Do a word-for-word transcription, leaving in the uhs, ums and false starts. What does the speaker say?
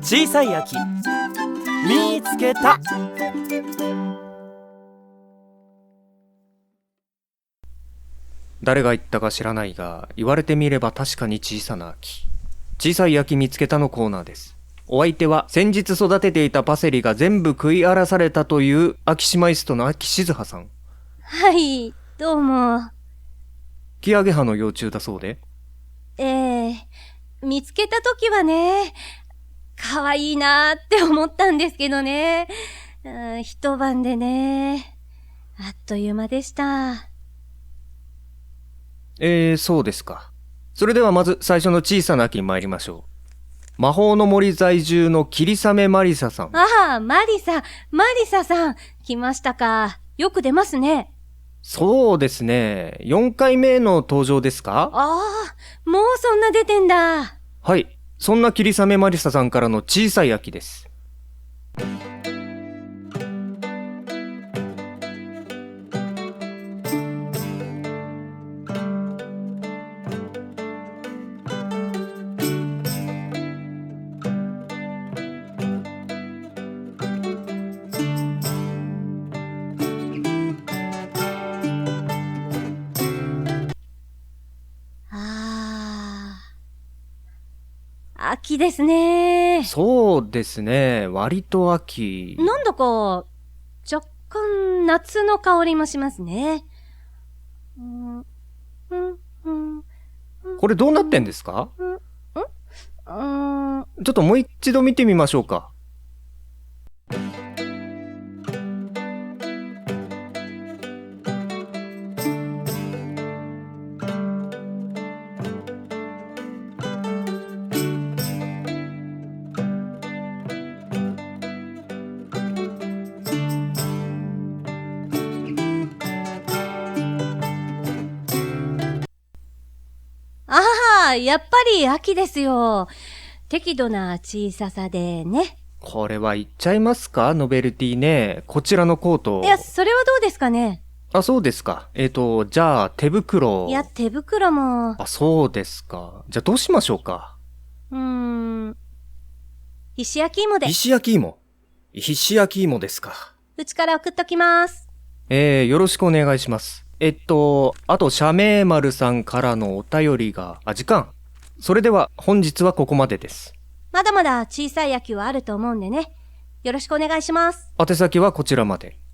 小さい秋見つけた。 誰が言ったか知らないが、言われてみれば確かに小さな秋。小さい秋見つけたのコーナーです。お相手は先日育てていたパセリが全部食い荒らされたという秋シマイストの秋静葉さん。 はい、どうも。 キアゲハの幼虫だそうで。 ええー、見つけたときはね、かわいいなーって思ったんですけどね。うん、一晩でね、あっという間でした。 えー、そうですか。それではまず最初の小さな秋に参りましょう。魔法の森在住の霧雨マリサさん。 ああ、マリサ、マリサさん、来ましたか。よく出ますね。 そうですね。よんかいめの登場ですか？ ああ、もうそんな出てんだ。 はい。そんな霧雨マリサさんからの小さい秋です。 秋ですね。 そうですね。割と秋。 なんだか、若干夏の香りもしますね。うんうんうんうん、 これどうなってんですか？ うんうんうん、 ちょっともう一度見てみましょうか。 ああ、やっぱり秋ですよ。適度な小ささでね。 これは言っちゃいますか？ノベルティね。こちらのコート。 いや、それはどうですかね。 あ、そうですか。えっと、じゃあ、手袋。 いや、手袋も。 あ、そうですか。じゃあ、どうしましょうか。 うーん。石焼き芋で。 石焼き芋。石焼き芋ですか。 うちから送っときます。 えー、よろしくお願いします。えっと、あと、社名丸さんからのお便りが、あ、時間。それでは、本日はここまでです。 まだまだ小さい秋はあると思うんでね。よろしくお願いします。 宛先はこちらまで。